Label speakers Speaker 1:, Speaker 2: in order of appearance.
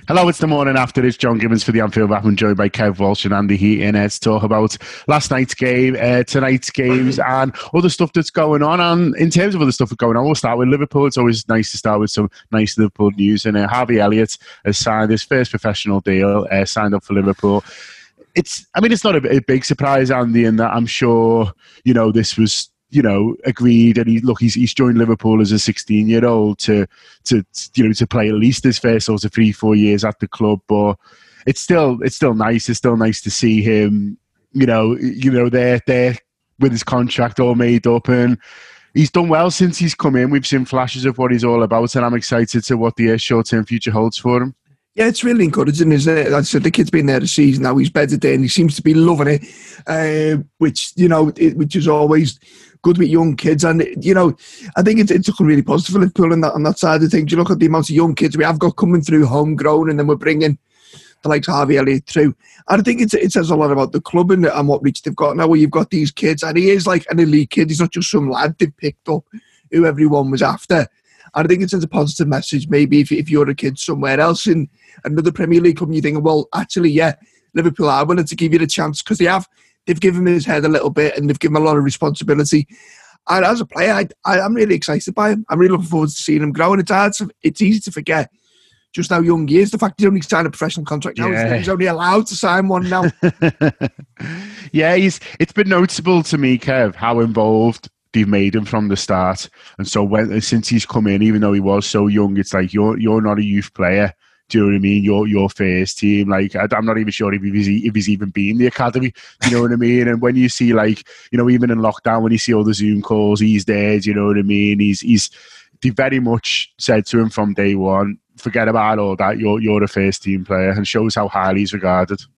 Speaker 1: Hello, it's the morning after. It's John Gibbons for the Anfield Wrap. I'm joined by Kev Walsh and Andy Heaton to talk about last night's game, tonight's games, and other stuff that's going on. And in terms of other stuff that's going on, we'll start with Liverpool. It's always nice to start with some nice Liverpool news. And Harvey Elliott has signed his first professional deal, signed up for Liverpool. It's not a big surprise, Andy, in that I'm sure, this was agreed, and he's joined Liverpool as a 16-year-old to play at least his first sort of 3-4 years at the club. But it's still nice. It's still nice to see him, there with his contract all made up, and he's done well since he's come in. We've seen flashes of what he's all about, and I'm excited to what the short-term future holds for him.
Speaker 2: Yeah, it's really encouraging, isn't it? I said the kid's been there a season now. He's bedded in. He seems to be loving it, which is always good with young kids. And I think it's looking really positive for Liverpool on that side of things. You look at the amount of young kids we have got coming through homegrown, and then we're bringing the likes of Harvey Elliott through. And I think it says a lot about the club and what reach they've got now, where you've got these kids, and he is like an elite kid. He's not just some lad they've picked up who everyone was after. And I think it sends a positive message. Maybe if you're a kid somewhere else in another Premier League club, and you think, well, actually, yeah, Liverpool are willing to give you the chance, because they've given him his head a little bit, and they've given him a lot of responsibility. And as a player, I'm really excited by him. I'm really looking forward to seeing him grow. And it's easy to forget just how young he is. The fact he's only signed a professional contract now, he's only allowed to sign one now.
Speaker 1: Yeah, it's been noticeable to me, Kev, how involved they've made him from the start. And so since he's come in, even though he was so young, it's like you're not a youth player. Do you know what I mean? Your first team. Like, I'm not even sure if he's even been in the academy. Do you know what I mean? And when you see, like, even in lockdown, when you see all the Zoom calls, he's there. Do you know what I mean? They very much said to him from day one, forget about all that. You're a first team player, and shows how highly he's regarded.